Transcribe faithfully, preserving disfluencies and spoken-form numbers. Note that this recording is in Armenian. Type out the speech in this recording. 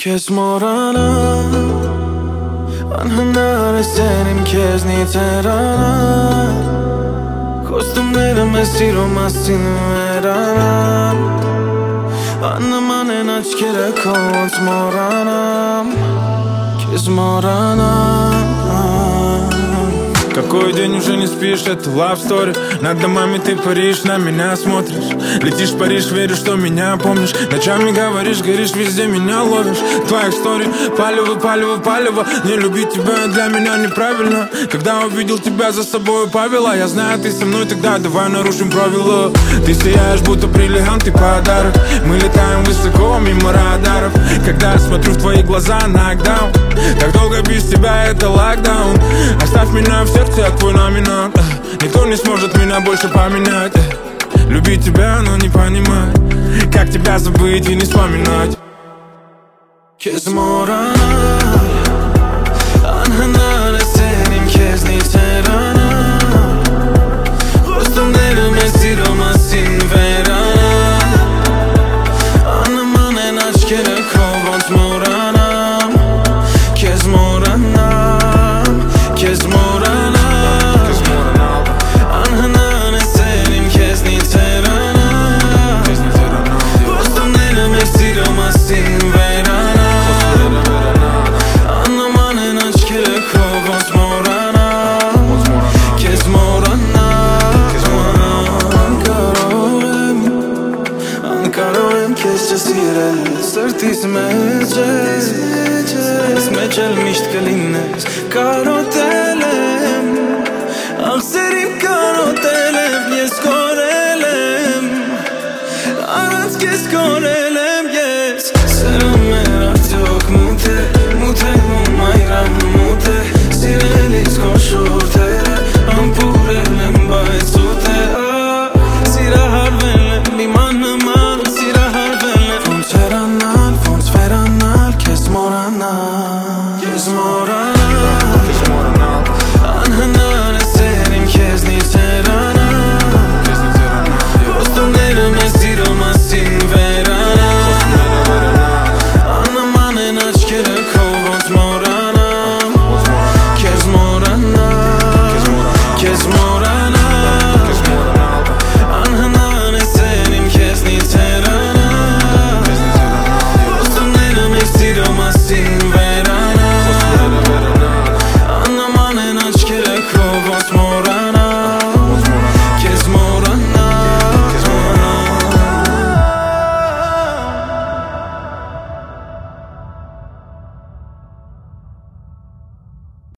Քեզ մոռանալ, անհնար է սերիմ քեզնի թերանալ, Խոստումները մեզ սիրո մասին վերանալ, Աննման են աչքերը քո ոնց մոռանամ, Քեզ մոռանալ. Какой день уже не спишь, это love story. Над домами ты паришь, на меня смотришь. Летишь в Париж, верю, что меня помнишь. Ночами говоришь, горишь, везде меня ловишь. Твоя история, палево, палево, палево. Не любить тебя для меня неправильно. Когда увидел тебя за собой повела, я знаю, ты со мной, тогда давай нарушим правила. Ты сияешь, будто бриллиант и подарок. Мы летаем высоко, мимо радаров. Когда я смотрю в твои глаза, нокдаун. Так долго без тебя, это локдаун. Оставь меня в сердце, я твой номинал. Никто не сможет меня больше поменять. Любить тебя, но не понимать, как тебя забыть и не вспоминать. Քեզ մոռանալ, անհնար է սերիմ քեզնի թերանալ, Խոստումները մեզ սիրո մասին վերանալ, Աննման են աչքերը քո ոնց մոռանամ, Քեզ մոռանամ, քեզ մոռանալ, Անհնար է սերիմ քեզնի թերանալ, Խոստումները մեզ սիրո մասին վերանալ, Աննման են աչքերը քո ոնց մոռանամ, Քեզ մոռանալ. Անկարող եմ քեզ չսիրել, սրտիս մեջ ես, Ես մեջ էլ միշտ կլինես, կարոտել եմ, Աղսերիմ կարոտել եմ, ես կորել եմ, Առանց քեզ կորել